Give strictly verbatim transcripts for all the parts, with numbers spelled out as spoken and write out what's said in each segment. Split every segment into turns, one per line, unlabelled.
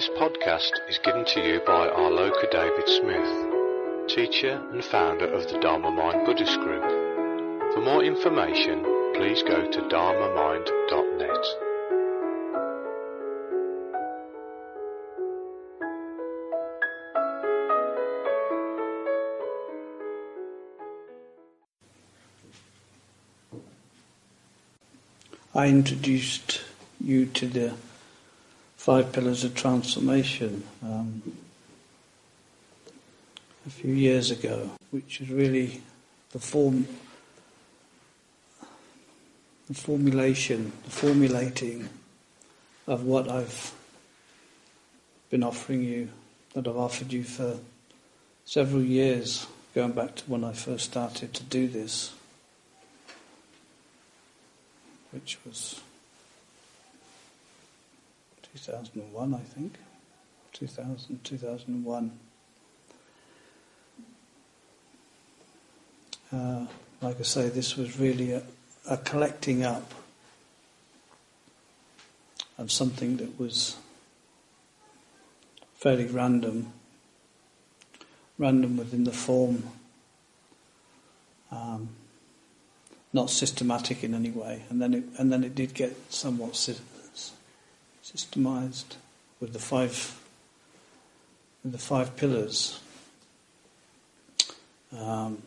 This podcast is given to you by Arloka David Smith, teacher and founder of the Dharma Mind Buddhist Group. For more information, please go to dharma mind dot net.
I introduced you to the five pillars of transformation um, a few years ago, which is really the form, the formulation, the formulating of what I've been offering you, that I've offered you for several years, going back to when I first started to do this, which was two thousand one, I think. two thousand, two thousand one. Uh, like I say, this was really a, a collecting up of something that was fairly random, random within the form, um, not systematic in any way, and then it, and then it did get somewhat sy- systemized with the five with the five pillars. Um,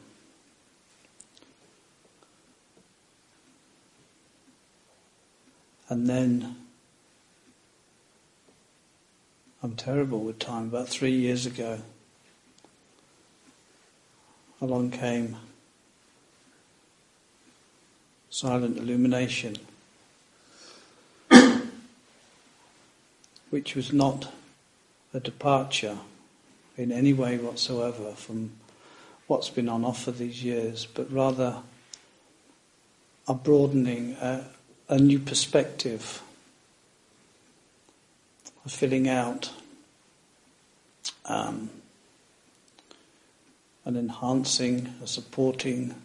and then I'm terrible with time. About three years ago, along came silent illumination, which was not a departure in any way whatsoever from what's been on offer these years, but rather a broadening, a, a new perspective, a filling out, um, an enhancing, a supporting,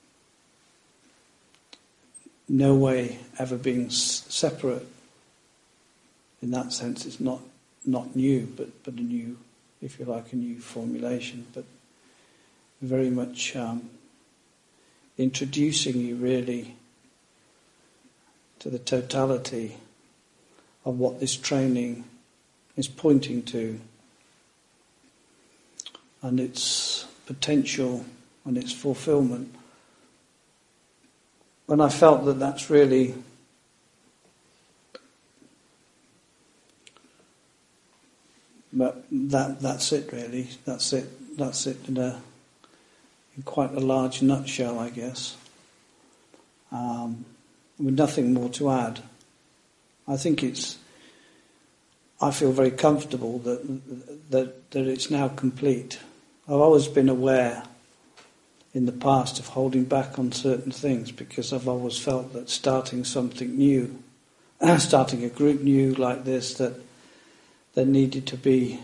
no way ever being s- separate. In that sense, it's not not new, but, but a new, if you like, a new formulation, but very much um, introducing you really to the totality of what this training is pointing to, and its potential and its fulfillment. When I felt that that's really But that that's it really. That's it. That's it in a in quite a large nutshell, I guess. Um, with nothing more to add. I think it's. I feel very comfortable that that that it's now complete. I've always been aware in the past of holding back on certain things because I've always felt that starting something new, starting a group new like this, that. There needed to be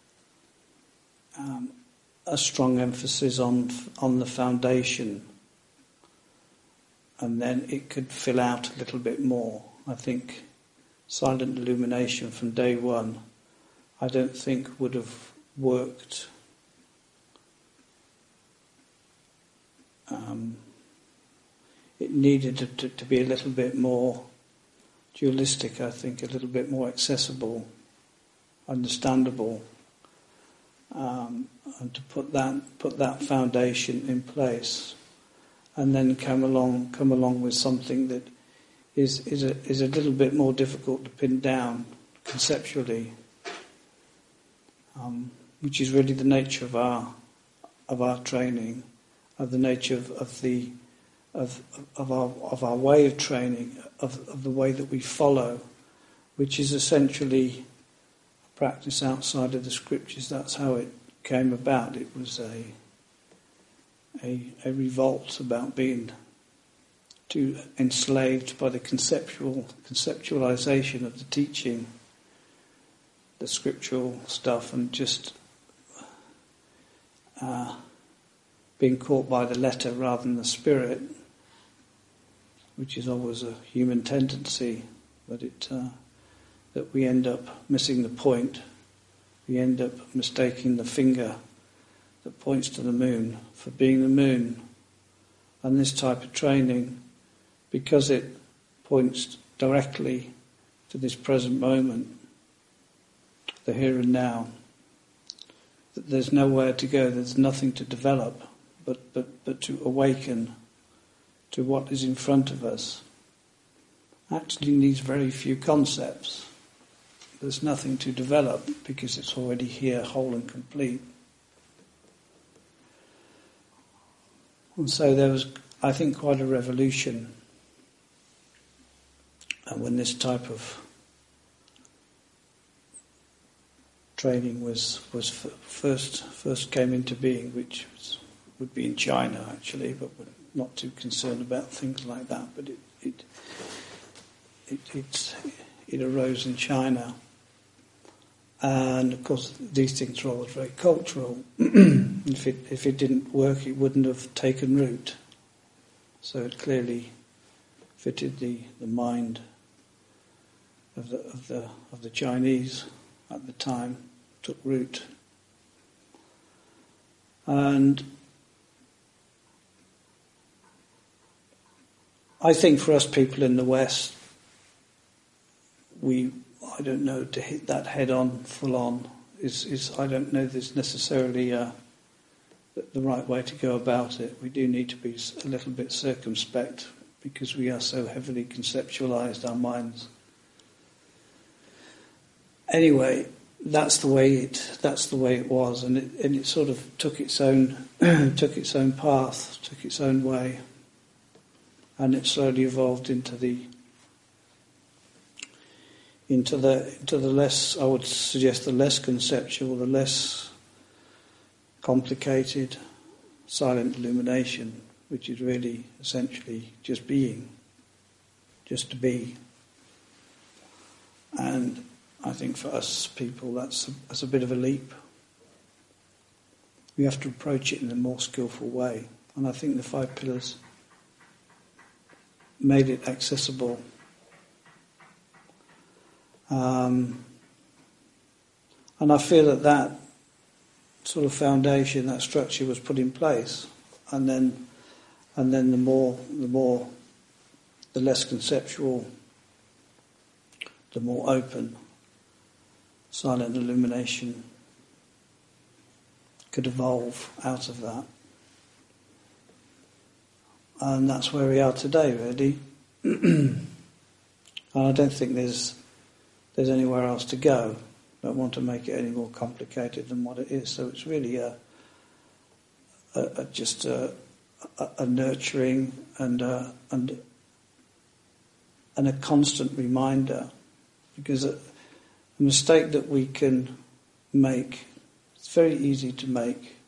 um, a strong emphasis on on the foundation, and then it could fill out a little bit more. I think silent illumination from day one, I don't think would have worked. Um, it needed to, to, to be a little bit more dualistic, I think, a little bit more accessible, understandable, um, and to put that put that foundation in place, and then come along come along with something that is is a is a little bit more difficult to pin down conceptually, um, which is really the nature of our of our training, of the nature of, of the of of our of our way of training, of of the way that we follow, which is essentially practice outside of the scriptures. That's how it came about. It was a a, a revolt about being too enslaved by the conceptual conceptualization of the teaching, the scriptural stuff, and just uh, being caught by the letter rather than the spirit, which is always a human tendency, but it uh, that we end up missing the point we end up mistaking the finger that points to the moon for being the moon. And this type of training, because it points directly to this present moment, the here and now, that there's nowhere to go, there's nothing to develop, but, but, but to awaken to what is in front of us, actually needs very few concepts. There's nothing to develop because it's already here, whole and complete. And so there was, I think, quite a revolution when this type of training was was first first came into being, which was, would be in China actually, but we're not too concerned about things like that. But it it it it, it arose in China, and of course these things are always very cultural. if it if it didn't work, it wouldn't have taken root. So it clearly fitted the, the mind of the of the of the Chinese at the time, took root. And I think for us people in the West, we, I don't know, to hit that head on, full on, is, is I don't know there's necessarily uh, the right way to go about it. We do need to be a little bit circumspect because we are so heavily conceptualized, our minds. Anyway, that's the way it that's the way it was, and it and it sort of took its own took its own path, took its own way, and it slowly evolved into the into the into the less, I would suggest, the less conceptual, the less complicated, silent illumination, which is really essentially just being, just to be. And I think for us people, that's a, that's a bit of a leap. We have to approach it in a more skillful way. And I think the five pillars made it accessible. Um, and I feel that that sort of foundation, that structure was put in place. And then, and then the more, the more, the less conceptual, the more open, silent illumination could evolve out of that. And that's where we are today, really. And I don't think there's there's anywhere else to go. I don't want to make it any more complicated than what it is. So it's really a, a, a just a, a, a nurturing and a, and and a constant reminder, because a, a mistake that we can make, it's very easy to make,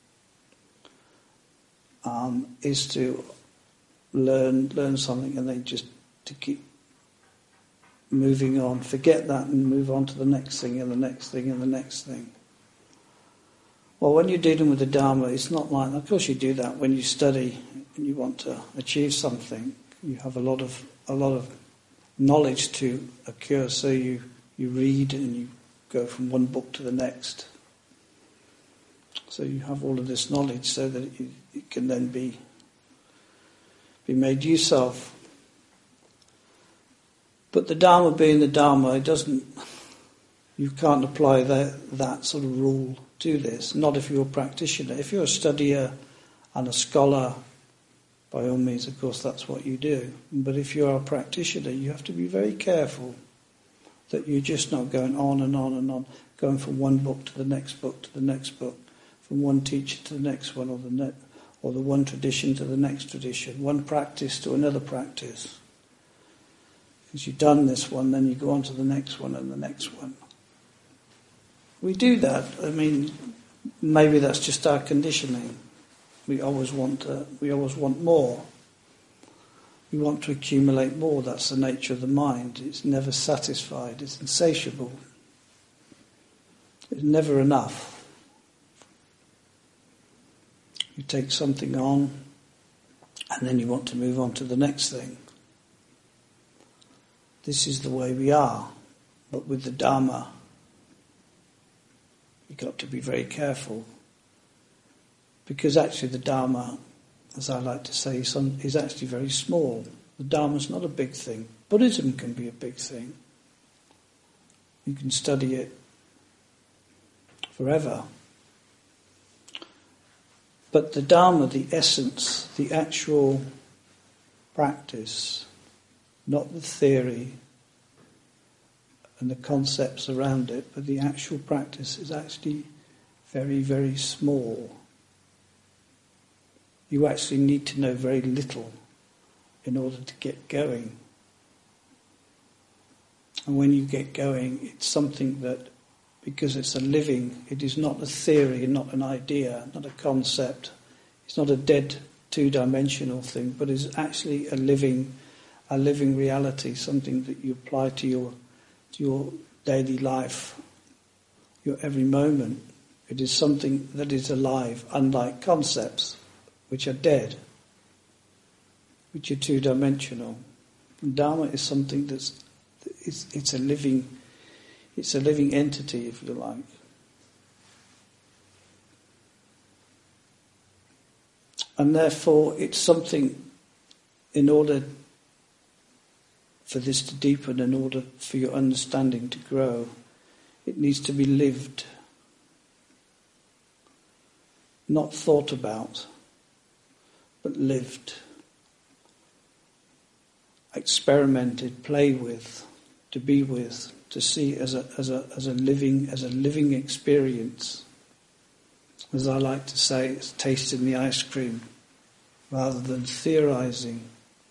um, is to learn learn something and then just to keep moving on, forget that and move on to the next thing and the next thing and the next thing. Well, when you're dealing with the Dharma, it's not like, of course you do that when you study and you want to achieve something. You have a lot of a lot of knowledge to occur, so you, you read and you go from one book to the next. So you have all of this knowledge so that it, it can then be be made use of. But the Dharma being the Dharma, it doesn't, you can't apply that, that sort of rule to this, not if you're a practitioner. If you're a studier and a scholar, by all means, of course, that's what you do. But if you're a practitioner, you have to be very careful that you're just not going on and on and on, going from one book to the next book to the next book, from one teacher to the next one, or the ne- or the one tradition to the next tradition, one practice to another practice. Because you've done this one, then you go on to the next one and the next one. We do that. I mean, maybe that's just our conditioning. We always want to, we always want more. We want to accumulate more. That's the nature of the mind. It's never satisfied. It's insatiable. It's never enough. You take something on, and then you want to move on to the next thing. This is the way we are. But with the Dharma, You've got to be very careful. Because actually the Dharma, as I like to say, is actually very small. The Dharma is not a big thing. Buddhism can be a big thing. You can study it forever. But the Dharma, the essence, the actual practice, not the theory and the concepts around it, but the actual practice is actually very, very small. You actually need to know very little in order to get going. And when you get going, it's something that, because it's a living, it is not a theory, not an idea, not a concept. It's not a dead two-dimensional thing, but is actually a living, a living reality, something that you apply to your, to your daily life, your every moment. It is something that is alive, unlike concepts, which are dead, which are two-dimensional. And Dharma is something that's, it's, it's a living, it's a living entity, if you like. And therefore, it's something, in order for this to deepen, in order for your understanding to grow, it needs to be lived, not thought about, but lived, experimented, played with, to be with, to see as a as a as a living as a living experience. As I like to say, it's tasting the ice cream rather than theorizing.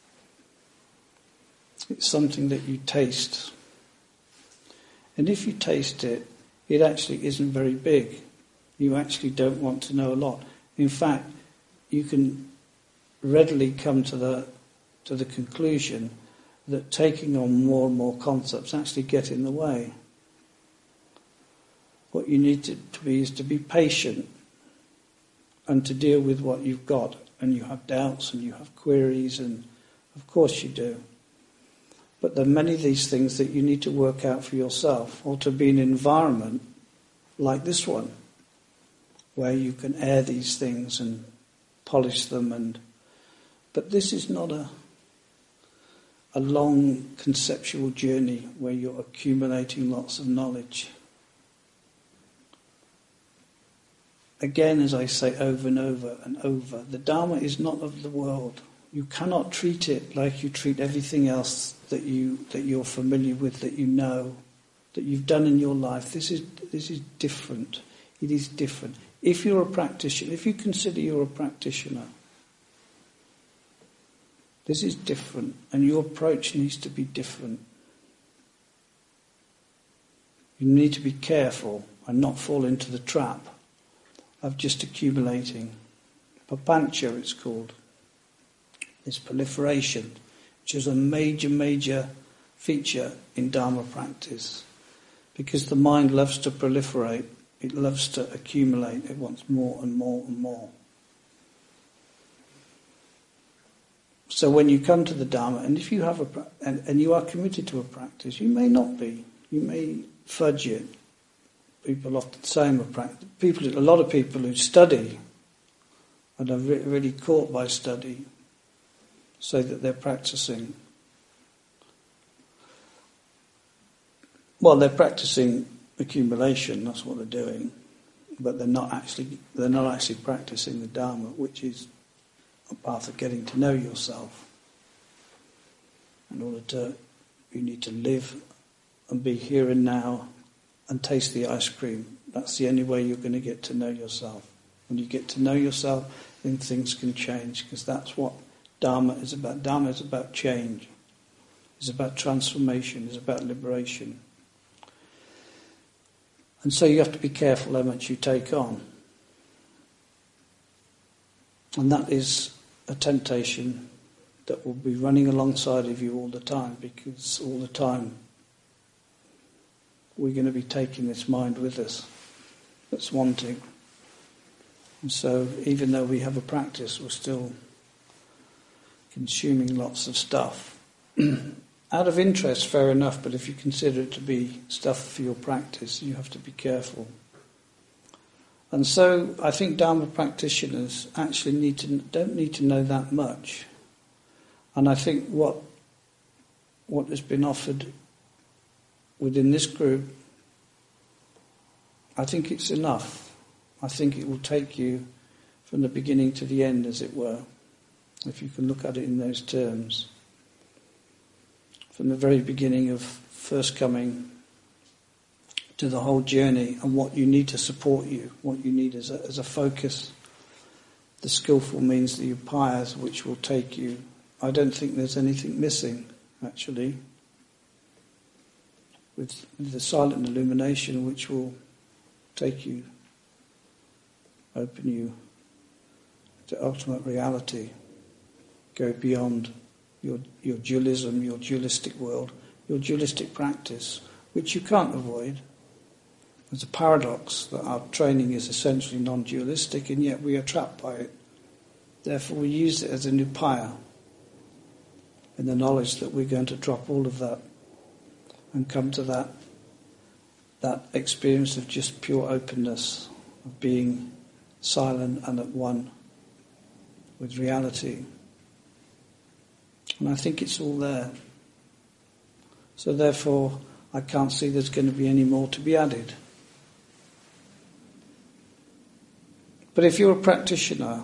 It's something that you taste. And if you taste it, it actually isn't very big. You actually don't want to know a lot. In fact, you can readily come to the to the conclusion that taking on more and more concepts actually get in the way. What you need to, to be is to be patient and to deal with what you've got. And you have doubts and you have queries, and of course you do. But there are many of these things that you need to work out for yourself, or to be in an environment like this one, where you can air these things and polish them. And but this is not a a long conceptual journey where you're accumulating lots of knowledge. Again, as I say over and over and over, the Dharma is not of the world. You cannot treat it like you treat everything else that you that you're familiar with, that you know, that you've done in your life. This is this is different. It is different. If you're a practitioner, if you consider you're a practitioner, this is different, and your approach needs to be different. You need to be careful and not fall into the trap of just accumulating. Papancha, it's called. It's proliferation, which is a major, major feature in Dharma practice. Because the mind loves to proliferate, it loves to accumulate, it wants more and more and more. So when you come to the Dharma, and if you have a and, and you are committed to a practice, you may not be. You may fudge it. People often say I'm a practice. People, a lot of people who study and are re- really caught by study say that they're practicing. Well, they're practicing accumulation. That's what they're doing, but they're not actually they're not actually practicing the Dharma, which is a path of getting to know yourself. In order to, you need to live and be here and now and taste the ice cream. That's the only way you're going to get to know yourself. When you get to know yourself, then things can change, because that's what Dharma is about. Dharma is about change. It's about transformation. It's about liberation. And so you have to be careful how much you take on. And that is a temptation that will be running alongside of you all the time, because all the time we're going to be taking this mind with us that's wanting. And so even though we have a practice, we're still consuming lots of stuff. Out of interest, fair enough, but if you consider it to be stuff for your practice, you have to be careful. And so I think Dharma practitioners actually need to don't need to know that much. And I think what what has been offered within this group, I think it's enough. I think it will take you from the beginning to the end, as it were, if you can look at it in those terms. From the very beginning of first coming to the whole journey, and what you need to support you, what you need as a, as a focus, the skillful means, the upayas, which will take you. I don't think there's anything missing, actually, with the silent illumination, which will take you, open you to ultimate reality, go beyond your your dualism, your dualistic world, your dualistic practice, which you can't avoid. There's a paradox that our training is essentially non-dualistic, and yet we are trapped by it. Therefore we use it as an upaya, in the knowledge that we're going to drop all of that and come to that that experience of just pure openness, of being silent and at one with reality. And I think it's all there. So therefore, I can't see there's going to be any more to be added. But if you're a practitioner,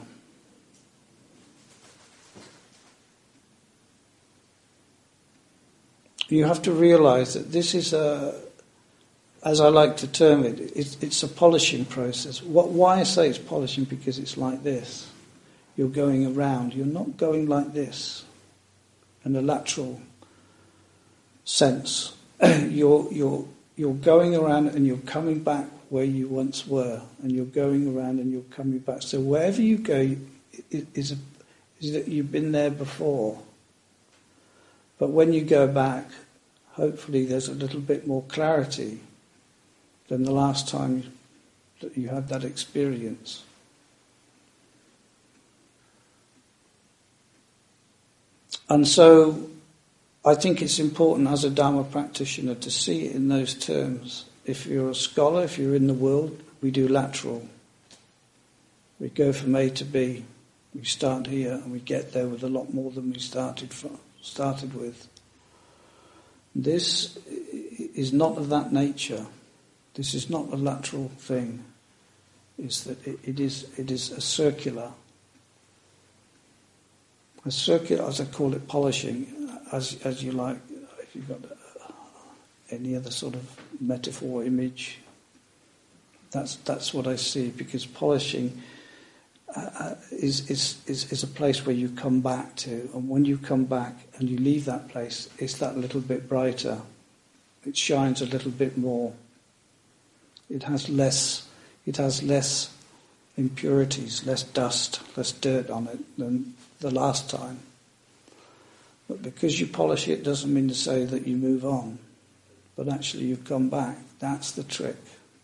you have to realise that this is a, as I like to term it, it's, it's a polishing process. What, why I say it's polishing? Because it's like this. You're going around. You're not going like this in a lateral sense. you're you're you're going around and you're coming back where you once were, and you're going around and you're coming back. So wherever you go is a, is that you've been there before. But when you go back, hopefully there's a little bit more clarity than the last time that you had that experience. And so I think it's important as a Dharma practitioner to see it in those terms. If you're a scholar, if you're in the world, we do lateral. We go from A to B. We start here and we get there with a lot more than we started from, started with. This is not of that nature. This is not a lateral thing. It's that it, it is it is a circular. A circular, as I call it, polishing, as as you like. If you've got any other sort of metaphor, image, that's that's what I see. Because polishing uh, is, is is is a place where you come back to, and when you come back and you leave that place, it's that little bit brighter. It shines a little bit more. It has less. It has less impurities, less dust, less dirt on it than the last time. But because you polish it doesn't mean to say that you move on. But actually you've come back. That's the trick.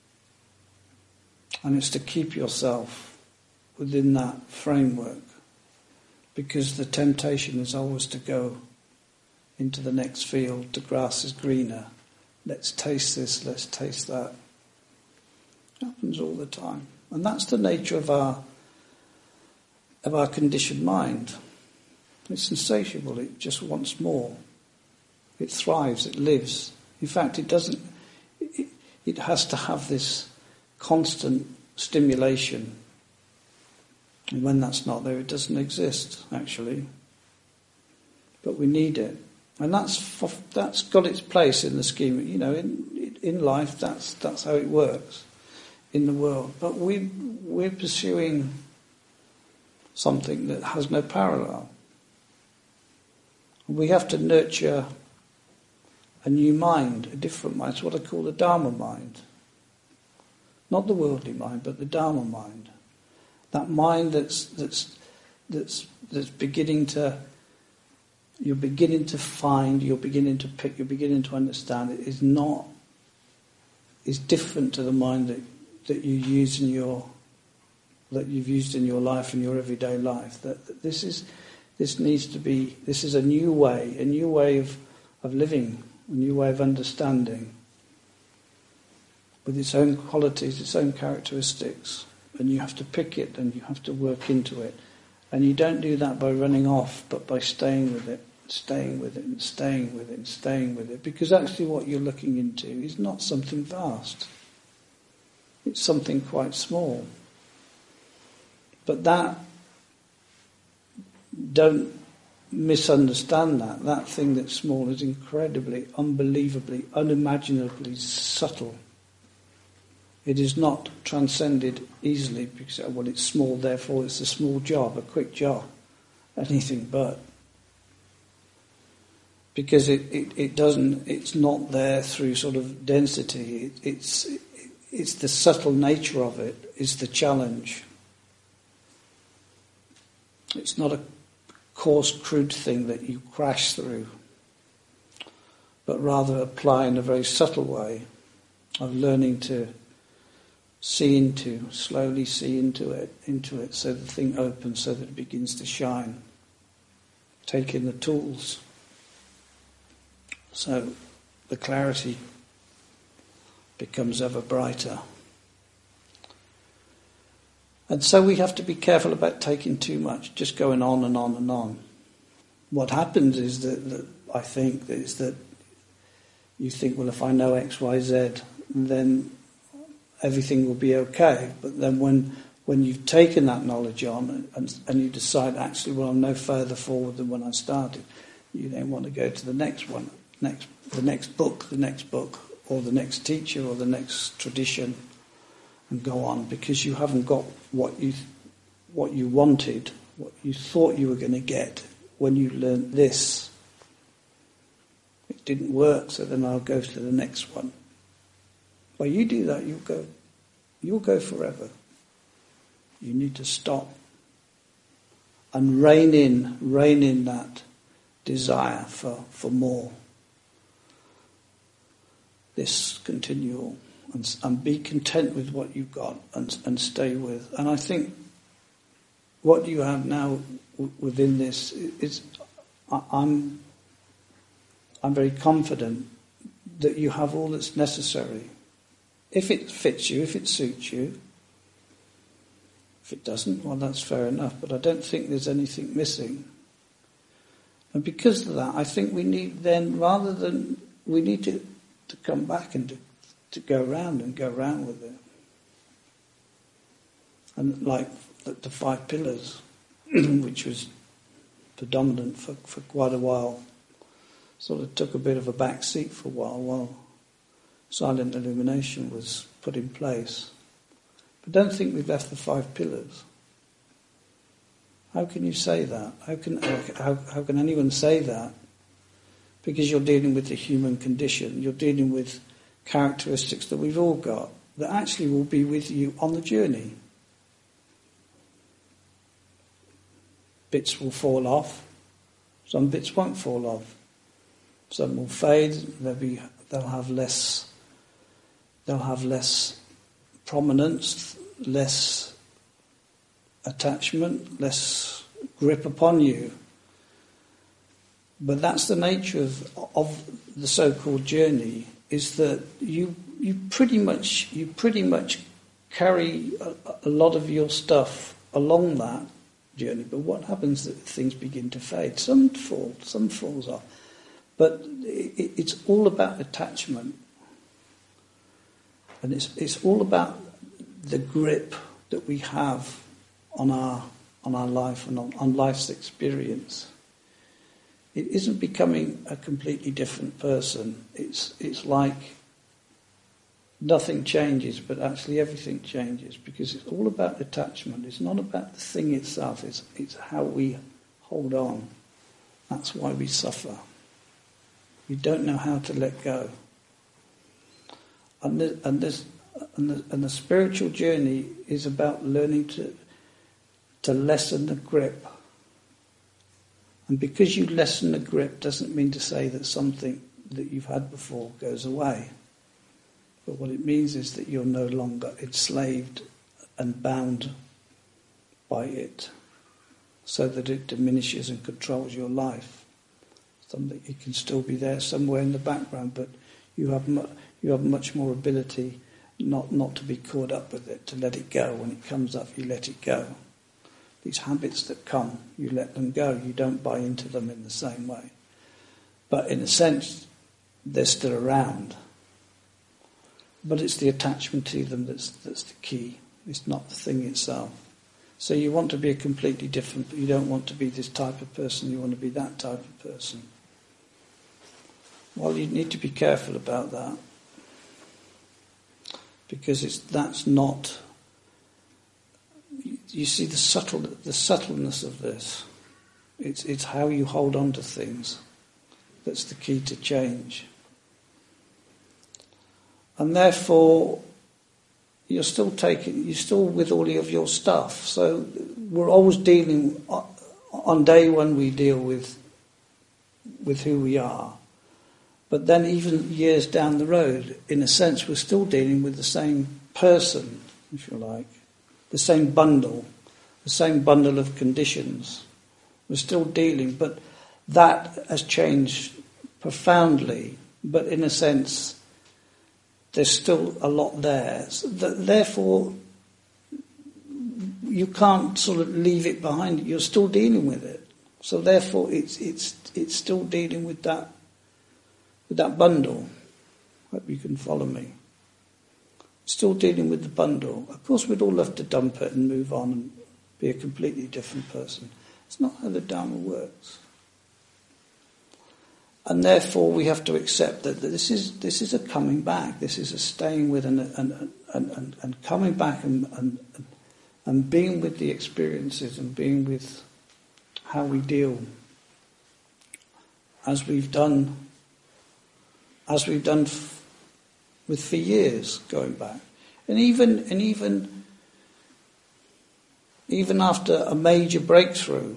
And it's to keep yourself within that framework. Because the temptation is always to go into the next field. The grass is greener. Let's taste this, let's taste that. It happens all the time. And that's the nature of our of our conditioned mind. It's insatiable, it just wants more. It thrives, it lives. In fact, it doesn't, it, it has to have this constant stimulation. And when that's not there, it doesn't exist, actually. But we need it. And that's that's got its place in the scheme. You know, in in life, that's that's how it works in the world. But we we're pursuing something that has no parallel. We have to nurture a new mind, a different mind. It's what I call the Dharma mind. Not the worldly mind, but the Dharma mind. That mind that's that's that's that's beginning to you're beginning to find, you're beginning to pick, you're beginning to understand it is not is different to the mind that, that you use in your that you've used in your life, in your everyday life. That, that this is this needs to be this is a new way, a new way of, of living, a new way of understanding, with its own qualities, its own characteristics, and you have to pick it and you have to work into it. And you don't do that by running off, but by staying with it, staying with it, and staying with it, and staying with it. Because actually what you're looking into is not something vast. It's something quite small. But that, don't misunderstand that. That thing that's small is incredibly, unbelievably, unimaginably subtle. It is not transcended easily because, well, it's small, therefore it's a small job, a quick job, anything but. Because it, it, it doesn't, it's not there through sort of density. It, it's, it, it's the subtle nature of it is the challenge. It's not a coarse, crude thing that you crash through, but rather apply in a very subtle way of learning to see into, slowly see into it, into it, so the thing opens, so that it begins to shine. Take in the tools, so the clarity becomes ever brighter. And so we have to be careful about taking too much, just going on and on and on. What happens is that, that I think, is that you think, well, if I know X, Y, Z, then everything will be okay. But then when when you've taken that knowledge on and, and you decide, actually, well, I'm no further forward than when I started, you then want to go to the next one, next the next book, the next book, or the next teacher, or the next tradition, and go on, because you haven't got what you what you wanted, what you thought you were going to get when you learnt this. It didn't work, so then I'll go to the next one. Well, you do that, you'll go, you'll go forever. You need to stop and rein in, rein in that desire for, for more. This continual, and, and be content with what you've got and, and stay with. And I think what you have now w- within this is, I, I'm, I'm very confident that you have all that's necessary. If it fits you, if it suits you. If it doesn't, well, that's fair enough. But I don't think there's anything missing. And because of that, I think we need then, rather than, we need to, to come back and to, to go round and go round with it. And like the, the five pillars, which was predominant for, for quite a while, sort of took a bit of a back seat for a while, while silent illumination was put in place. But don't think we've left the five pillars. How can you say that? How can how, how can anyone say that? Because you're dealing with the human condition. You're dealing with characteristics that we've all got that actually will be with you on the journey. Bits will fall off. Some bits won't fall off. Some will fade. They'll be. They'll have less. They'll have less prominence, less attachment, less grip upon you. But that's the nature of of the so-called journey. Is that you you pretty much you pretty much carry a, a lot of your stuff along that journey. But what happens is that things begin to fade. Some fall, some falls off. But it, it's all about attachment. And it's it's all about the grip that we have on our on our life and on, on life's experience. It isn't becoming a completely different person. It's it's like nothing changes, but actually everything changes, because it's all about attachment. It's not about the thing itself. It's it's how we hold on. That's why we suffer. We don't know how to let go. And, the, and, this, and, the, and the spiritual journey is about learning to to lessen the grip. And because you lessen the grip doesn't mean to say that something that you've had before goes away. But what it means is that you're no longer enslaved and bound by it, so that it diminishes and controls your life. Something it can still be there somewhere in the background, but you have mu- you have much more ability not not to be caught up with it, to let it go. When it comes up, you let it go. These habits that come, you let them go. You don't buy into them in the same way. But in a sense, they're still around. But it's the attachment to them that's that's the key. It's not the thing itself. So you want to be a completely different, you don't want to be this type of person, you want to be that type of person. Well, you need to be careful about that. Because it's that's not, you see the subtle the subtleness of this. It's it's how you hold on to things that's the key to change. And therefore, you're still taking, you're still with all of your stuff. So we're always dealing, on day one we deal with with who we are. But then even years down the road, in a sense, we're still dealing with the same person, if you like, the same bundle, the same bundle of conditions. We're still dealing, but that has changed profoundly. But in a sense, there's still a lot there. So that, therefore, you can't sort of leave it behind. You're still dealing with it. So therefore, it's it's it's still dealing with that with that bundle. Hope you can follow me. Still dealing with the bundle. Of course, we'd all love to dump it and move on and be a completely different person. It's not how the Dharma works. And therefore, we have to accept that this is this is a coming back. This is a staying with and and and, and, and coming back and, and and being with the experiences and being with how we deal, as we've done, as we've done f- with for years going back, and even and even even after a major breakthrough,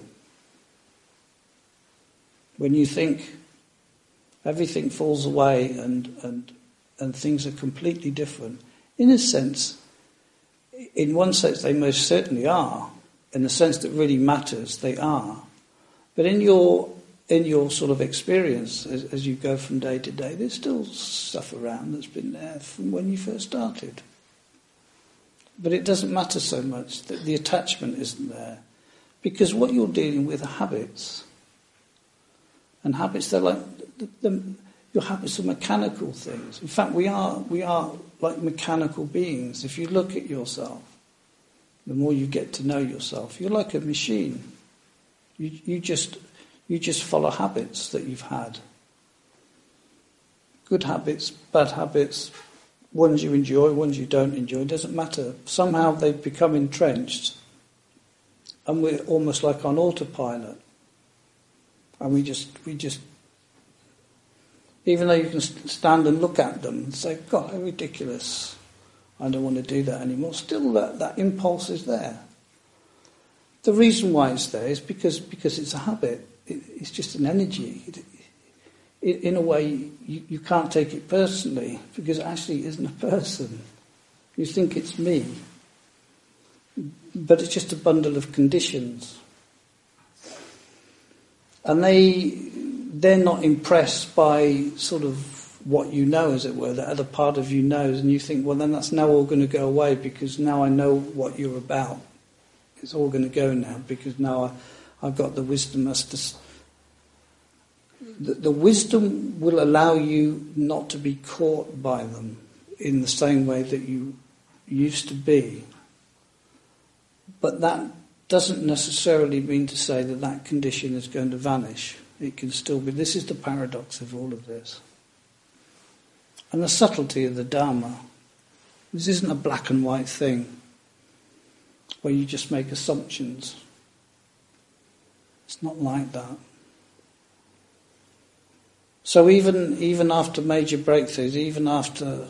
when you think everything falls away and, and and things are completely different. In a sense, in one sense they most certainly are. In the sense that really matters, they are. But in your in your sort of experience, as, as you go from day to day, there's still stuff around that's been there from when you first started. But it doesn't matter so much that the attachment isn't there. Because what you're dealing with are habits. And habits, they're like, the, the, your habits are mechanical things. In fact, we are we are like mechanical beings. If you look at yourself, the more you get to know yourself, you're like a machine. You you just you just follow habits that you've had. Good habits, bad habits, ones you enjoy, ones you don't enjoy, it doesn't matter. Somehow they've become entrenched. And we're almost like on autopilot. And we just, we just, even though you can stand and look at them and say, God, how ridiculous, I don't want to do that anymore, still that, that impulse is there. The reason why it's there is because because it's a habit. It, it's just an energy. It, it, in a way, you, you can't take it personally because it actually isn't a person. You think it's me. But it's just a bundle of conditions. And they, they're not impressed by sort of what you know, as it were, that other part of you knows, and you think, well, then that's now all going to go away because now I know what you're about. It's all going to go now because now I, I've got the wisdom as to... The, the wisdom will allow you not to be caught by them in the same way that you used to be. But that doesn't necessarily mean to say that that condition is going to vanish. It can still be. This is the paradox of all of this. And the subtlety of the Dharma. This isn't a black and white thing where you just make assumptions. It's not like that. So even even after major breakthroughs, even after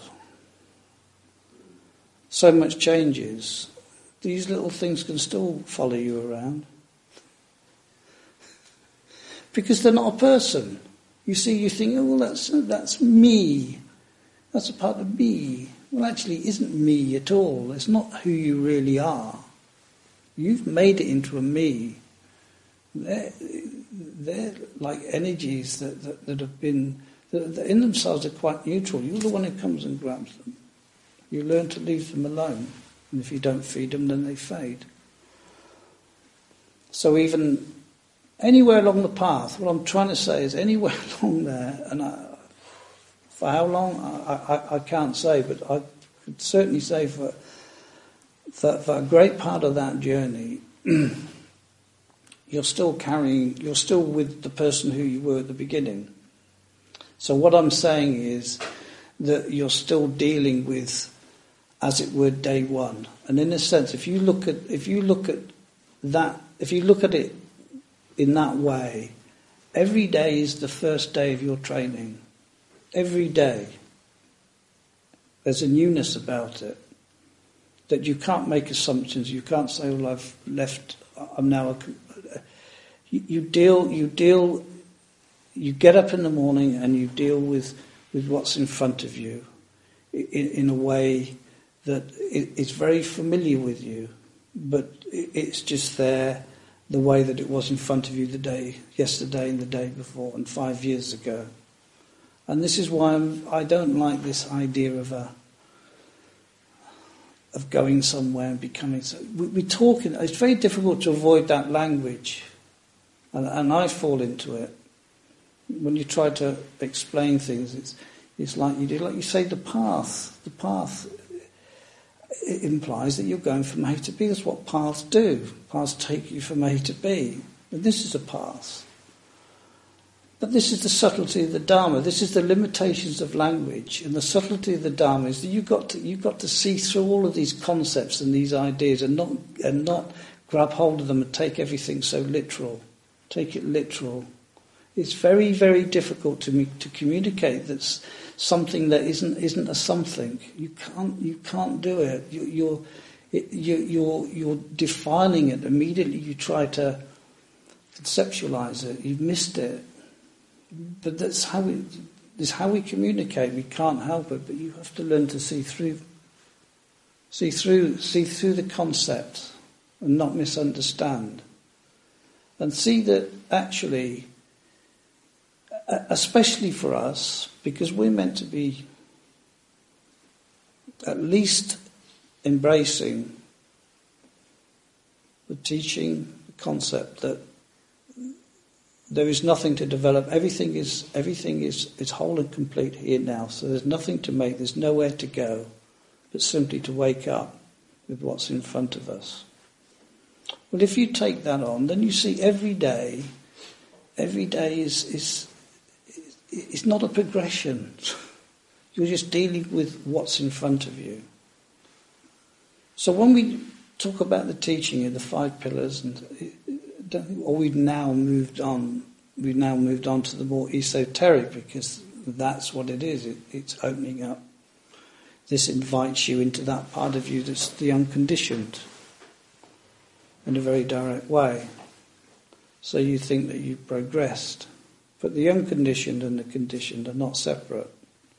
so much changes, these little things can still follow you around. Because they're not a person. You see, you think, oh, well, that's, that's me. That's a part of me. Well, actually, it isn't me at all. It's not who you really are. You've made it into a me. They're, they're like energies that, that, that have been, that, that in themselves are quite neutral. You're the one who comes and grabs them. You learn to leave them alone. And if you don't feed them, then they fade. So even anywhere along the path, what I'm trying to say is anywhere along there, and I, for how long, I, I, I can't say, but I could certainly say for, for, for a great part of that journey, you're still carrying, you're still with the person who you were at the beginning. So what I'm saying is that you're still dealing with, as it were, day one. And in a sense, if you look at, if you look at that, if you look at it in that way, every day is the first day of your training. Every day. There's a newness about it. That you can't make assumptions. You can't say, well, I've left, I'm now a... You, you deal, you deal, you get up in the morning and you deal with, with what's in front of you in, in a way that it, it's very familiar with you, but it, it's just there the way that it was in front of you the day, yesterday and the day before and five years ago. And this is why I'm, I don't like this idea of a of going somewhere and becoming... So, we, we talk, in, it's very difficult to avoid that language, and, and I fall into it. When you try to explain things, it's it's like you do, like you say, the path. The path, it implies that you're going from A to B. That's what paths do. Paths take you from A to B. And this is a path. But this is the subtlety of the Dharma. This is the limitations of language. And the subtlety of the Dharma is that you've got to, you've got to see through all of these concepts and these ideas and not and not grab hold of them and take everything so literal. Take it literal. It's very, very difficult to me to communicate that's something that isn't isn't a something. You can't you can't do it. You, you're it, you, you're you're defining it immediately. You try to conceptualize it. You've missed it. But that's how we that's how we communicate. We can't help it. But you have to learn to see through, see through, see through the concept, and not misunderstand, and see that actually, especially for us, because we're meant to be at least embracing the teaching, the concept that there is nothing to develop. Everything is everything is, is whole and complete here now. So there's nothing to make, there's nowhere to go, but simply to wake up with what's in front of us. Well, if you take that on, then you see every day, every day is is is not a progression. You're just dealing with what's in front of you. So when we talk about the teaching of the five pillars, and or we've now moved on, we've now moved on to the more esoteric, because that's what it is. It, it's opening up. This invites you into that part of you that's the unconditioned, in a very direct way. So you think that you've progressed, but the unconditioned and the conditioned are not separate.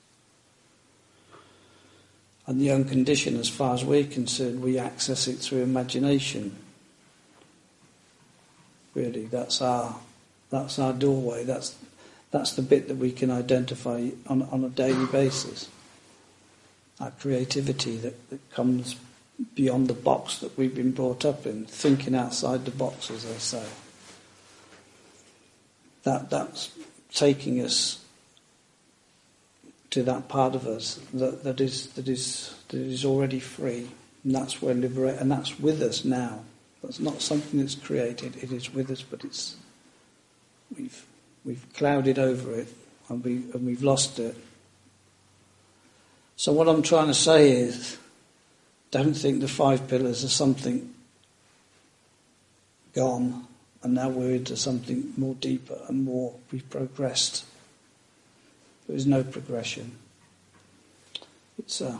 And the unconditioned, as far as we're concerned, we access it through imagination. Really, that's our that's our doorway. That's that's the bit that we can identify on on a daily basis. Our creativity that, that comes beyond the box that we've been brought up in, thinking outside the box, as they say. That that's taking us to that part of us that, that is that is that is already free, and that's where liberate, and that's with us now. That's not something that's created. It is with us, but it's we've we've clouded over it, and we and we've lost it. So what I'm trying to say is, don't think the five pillars are something gone, and now we're into something more deeper and more. We've progressed. There is no progression. It's a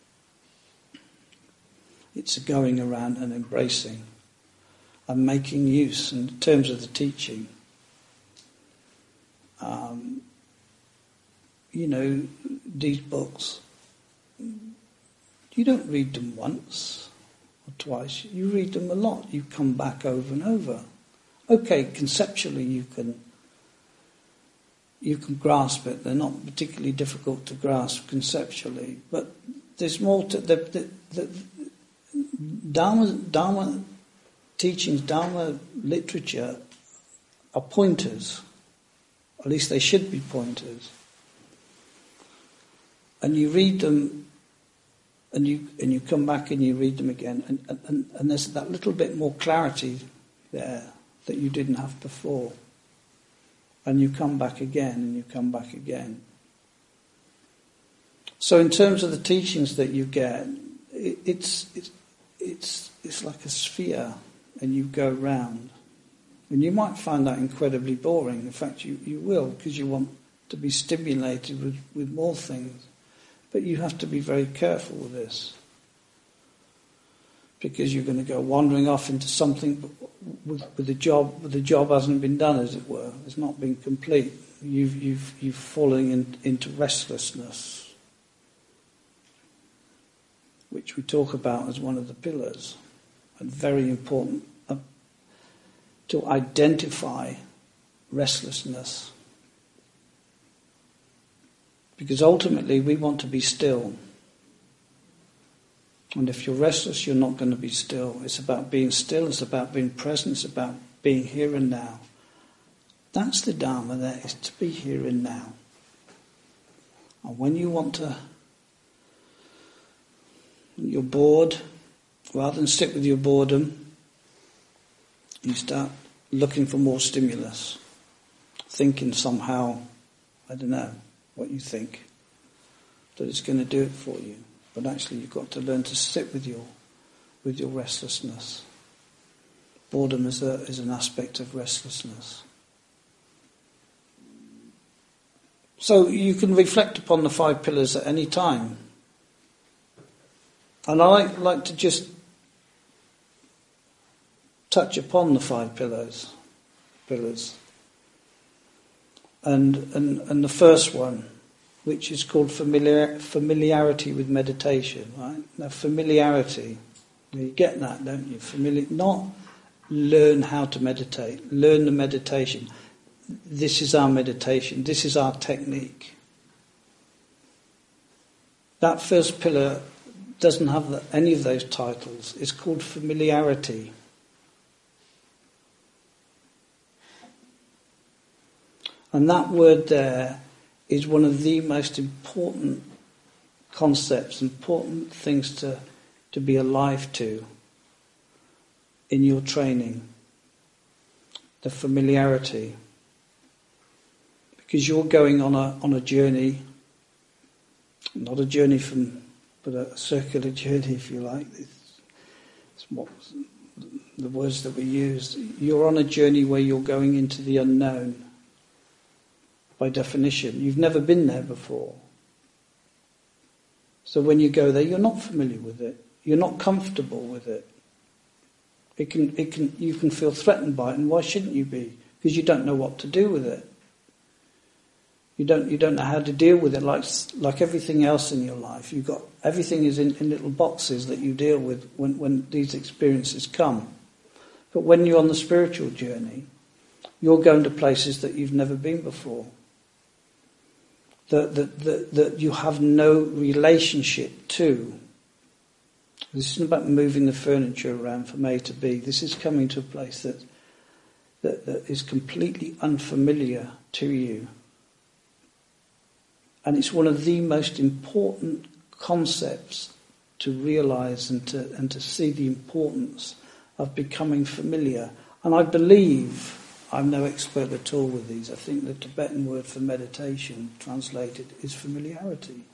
it's a going around and embracing. And making use, in terms of the teaching, um, you know, these books, you don't read them once or twice, you read them a lot, you come back over and over. Okay, conceptually you can you can grasp it. They're not particularly difficult to grasp conceptually, but there's more to the, the, the Dharma, Dharma teachings, Dharma literature are pointers. At least they should be pointers. And you read them, and you and you come back and you read them again, and, and, and there's that little bit more clarity there that you didn't have before. And you come back again, and you come back again. So in terms of the teachings that you get, it, it's it's it's it's like a sphere, and you go round. And you might find that incredibly boring. In fact, you, you will, because you want to be stimulated with, with more things. But you have to be very careful with this, because you're going to go wandering off into something with, with the job. With the job hasn't been done, as it were. It's not been complete. You've you've you've fallen in, into restlessness, which we talk about as one of the pillars, and very important uh, to identify restlessness. Because ultimately we want to be still. And if you're restless, you're not going to be still. It's about being still, it's about being present, it's about being here and now. That's the Dharma there, is to be here and now. And when you want to, when you're bored, rather than sit with your boredom, you start looking for more stimulus. Thinking somehow, I don't know, what you think, that it's going to do it for you. But actually you've got to learn to sit with your with your restlessness. Boredom is a is an aspect of restlessness. So you can reflect upon the five pillars at any time. And I like, like to just touch upon the five pillars pillars. And, and and the first one, which is called familiar, familiarity with meditation, right? Now, familiarity, you get that, don't you? Familiar, not learn how to meditate, learn the meditation. This is our meditation, this is our technique. That first pillar doesn't have the, any of those titles. It's called familiarity. And that word there is one of the most important concepts, important things to, to be alive to in your training. The familiarity. Because you're going on a on a journey, not a journey from, but a circular journey, if you like. It's, it's what the words that we use. You're on a journey where you're going into the unknown. By definition, you've never been there before. So when you go there, you're not familiar with it. You're not comfortable with it. It can, it can, you can feel threatened by it, and why shouldn't you be? Because you don't know what to do with it. You don't, you don't know how to deal with it. Like, like everything else in your life, you've got everything is in, in little boxes that you deal with when, when these experiences come. But when you're on the spiritual journey, you're going to places that you've never been before. That, that, that, that you have no relationship to. This isn't about moving the furniture around from A to B. This is coming to a place that, that, that is completely unfamiliar to you. And it's one of the most important concepts to realise and to, and to see the importance of becoming familiar. And I believe... I'm no expert at all with these. I think the Tibetan word for meditation, translated, is familiarity.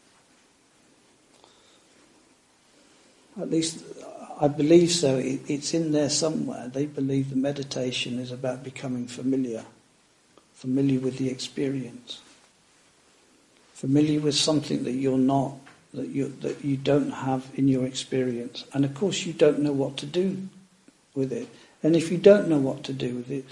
At least I believe so. It, it's in there somewhere. They believe the meditation is about becoming familiar, familiar with the experience, familiar with something that you're not, that you that you don't have in your experience, and of course you don't know what to do with it. And if you don't know what to do with it,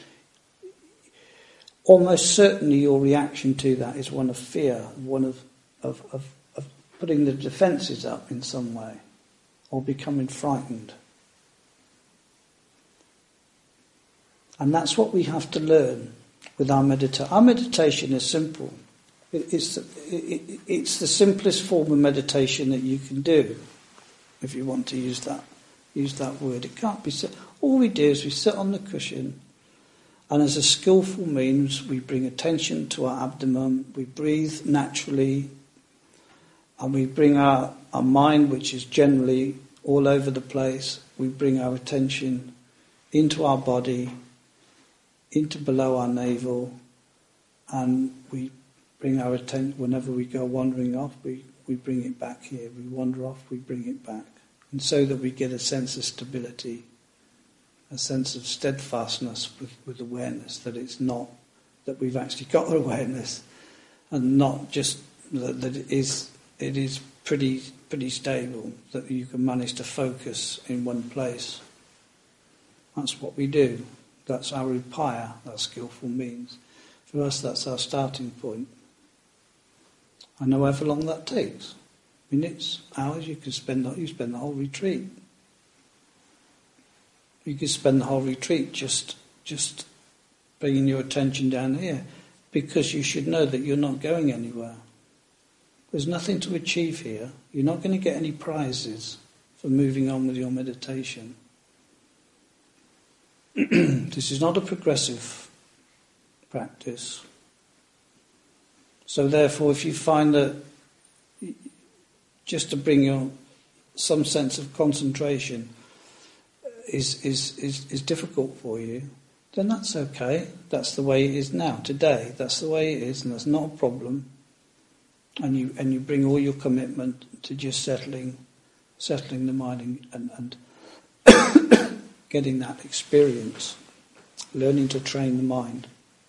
almost certainly your reaction to that is one of fear, one of, of, of, of putting the defences up in some way, or becoming frightened. And that's what we have to learn. with our meditation. Our meditation is simple. It, it's, it, it, it's the simplest form of meditation that you can do, if you want to use that use that word. It can't be said. All we do is we sit on the cushion, and as a skillful means, we bring attention to our abdomen, we breathe naturally, and we bring our, our mind, which is generally all over the place, we bring our attention into our body, into below our navel, and we bring our attention, whenever we go wandering off, we, we bring it back here. We wander off, we bring it back. And so that we get a sense of stability, a sense of steadfastness with, with awareness, that it's not, that we've actually got awareness, and not just that, that it is it is pretty pretty stable, that you can manage to focus in one place. That's what we do. That's our upaya, our skillful means. For us, that's our starting point. And however long that takes, minutes, hours, you can spend you spend the whole retreat. You could spend the whole retreat just just bringing your attention down here, because you should know that you're not going anywhere. There's nothing to achieve here. You're not going to get any prizes for moving on with your meditation. This is not a progressive practice. So therefore, if you find that just to bring your some sense of concentration is, is, is, is difficult for you, then that's okay. That's the way it is now, today. That's the way it is, and that's not a problem. And you and you bring all your commitment to just settling settling the mind and, and getting that experience, learning to train the mind.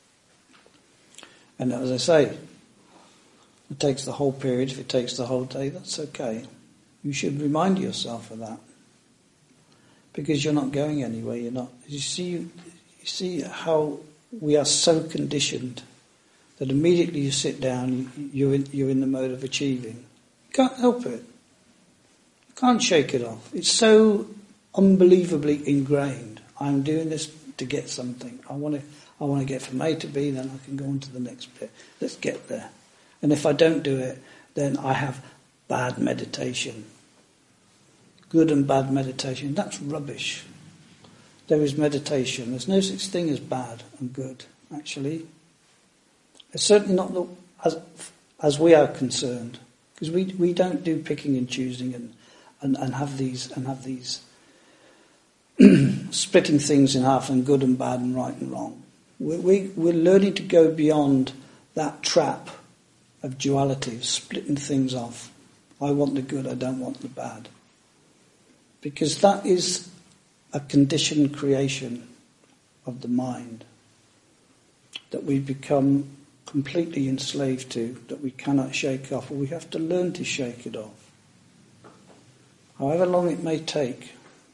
And as I say, it takes the whole period. If it takes the whole day, that's okay. You should remind yourself of that, because you're not going anywhere. You're not. You see, you see how we are so conditioned that immediately you sit down, you're in, you're in the mode of achieving. You can't help it. You can't shake it off. It's so unbelievably ingrained. I'm doing this to get something. I want to. I want to get from A to B, then I can go on to the next bit. Let's get there. And if I don't do it, then I have bad meditation. Good and bad meditation. That's rubbish. There is meditation. There's no such thing as bad and good, actually. It's certainly not the, as as we are concerned, because we we don't do picking and choosing and, and, and have these and have these splitting things in half and good and bad and right and wrong. We we we're learning to go beyond that trap of duality, of splitting things off. I want the good, I don't want the bad, because that is a conditioned creation of the mind that we become completely enslaved to, that we cannot shake off, or we have to learn to shake it off, however long it may take.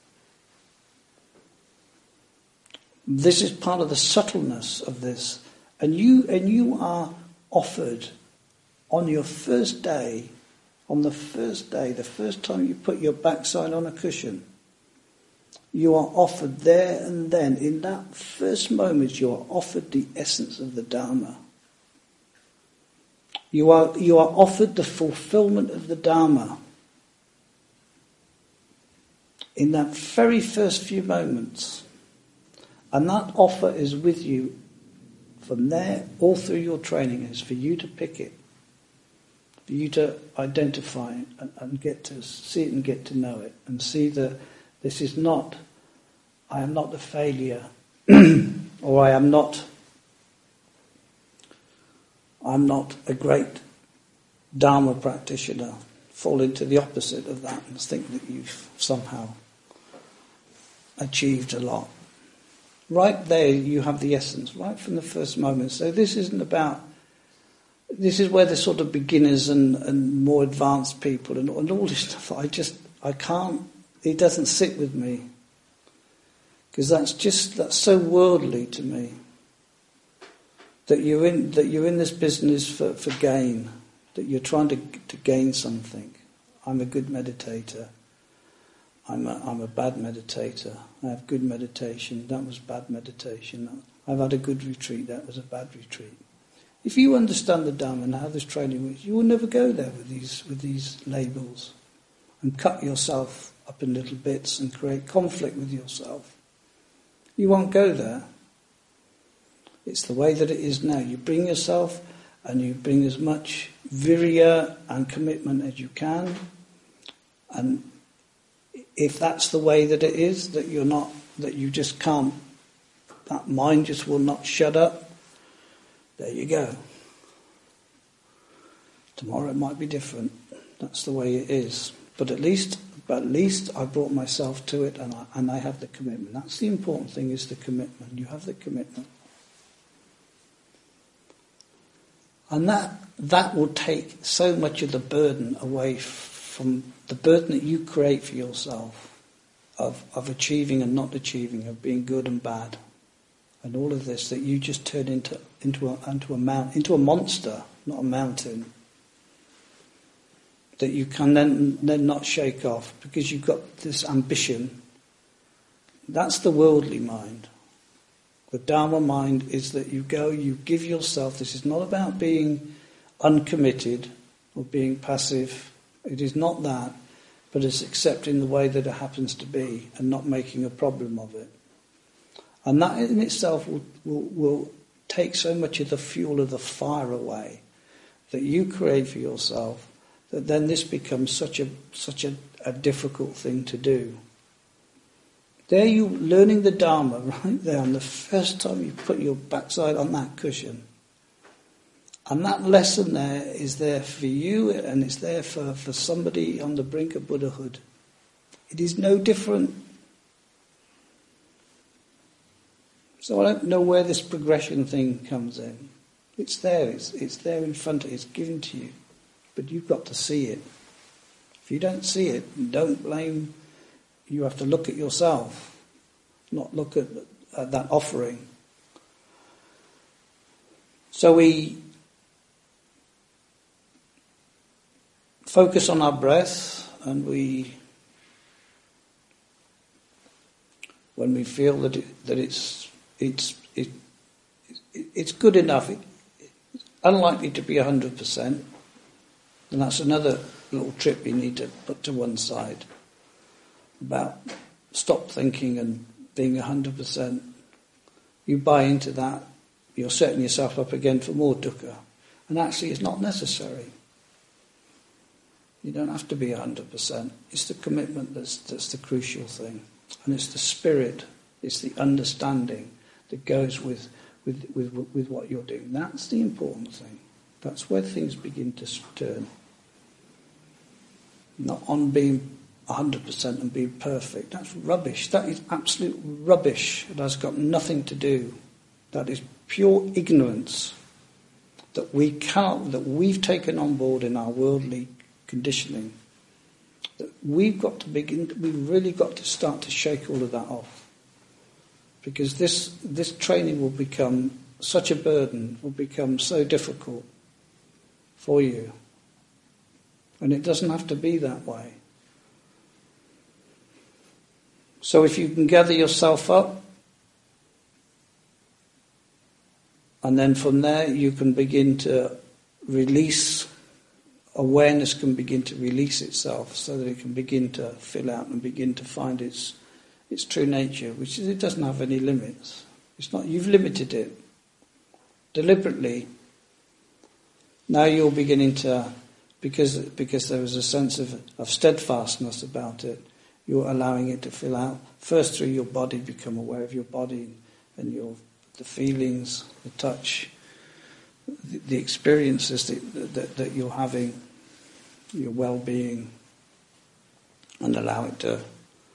This is part of the subtleness of this, and you and you are offered on your first day, on the first day, the first time you put your backside on a cushion, you are offered there and then, in that first moment, you are offered the essence of the Dharma. You are you are offered the fulfillment of the Dharma. In that very first few moments. And that offer is with you from there, all through your training. It's for you to pick it, for you to identify it and, and get to see it and get to know it, and see that this is not, I am not a failure, or I am not I'm not a great Dharma practitioner. Fall into the opposite of that and think that you've somehow achieved a lot. Right there you have the essence, right from the first moment. So this isn't about, this is where the sort of beginners and, and more advanced people and, and all this stuff, I just, I can't, it doesn't sit with me. Because that's just, that's so worldly to me. That you're in that you're in this business for, for gain, that you're trying to to gain something. I'm a good meditator. I'm a I'm a bad meditator. I have good meditation. That was bad meditation. I've had a good retreat, that was a bad retreat. If you understand the Dhamma and how this training works, you will never go there with these with these labels and cut yourself up in little bits and create conflict with yourself. You won't go there. It's the way that it is now. You bring yourself and you bring as much virya and commitment as you can, and if that's the way that it is, that you're not, that you just can't, that mind just will not shut up, there you go. Tomorrow it might be different. That's the way it is. But at least, but at least I brought myself to it, and I, and I have the commitment. That's the important thing, is the commitment. You have the commitment. And that that will take so much of the burden away from the burden that you create for yourself of, of achieving and not achieving, of being good and bad, and all of this, that you just turn into into a into a mount, into a monster, not a mountain, that you can then then not shake off because you've got this ambition. That's the worldly mind. The Dharma mind is that you go, you give yourself. This is not about being uncommitted or being passive. It is not that, but it's accepting the way that it happens to be and not making a problem of it. And that in itself will, will, will take so much of the fuel of the fire away that you create for yourself, that then this becomes such a such a, a difficult thing to do. There you learning the Dharma right there, and the first time you put your backside on that cushion. And that lesson there is there for you, and it's there for, for somebody on the brink of Buddhahood. It is no different. So I don't know where this progression thing comes in. It's there, it's, it's there in front of you, it's given to you. But you've got to see it. If you don't see it, don't blame. You have to look at yourself, not look at, at that offering. So we focus on our breath, and we, when we feel that it, that it's it's it, it, it's good enough, it, it's unlikely to be a hundred percent, then that's another little trip you need to put to one side. About stop thinking and being a hundred percent. You buy into that, you're setting yourself up again for more dukkha. And actually it's not necessary. You don't have to be a hundred percent. It's the commitment that's that's the crucial thing. And it's the spirit, it's the understanding that goes with with, with, with what you're doing. That's the important thing. That's where things begin to turn. Not on being one hundred percent and be perfect. That's rubbish. That is absolute rubbish. It has got nothing to do. That is pure ignorance that we cannot, that we've taken on board in our worldly conditioning. That we've got to begin, we've really got to start to shake all of that off. Because this this training will become such a burden, will become so difficult for you. And it doesn't have to be that way. So if you can gather yourself up, and then from there you can begin to release, awareness can begin to release itself so that it can begin to fill out and begin to find its its true nature, which is it doesn't have any limits. It's not, you've limited it deliberately. Now you're beginning to, because because there is a sense of, of steadfastness about it, you're allowing it to fill out. First through your body, become aware of your body and your the feelings, the touch, the, the experiences that, that, that you're having, your well-being, and allow it to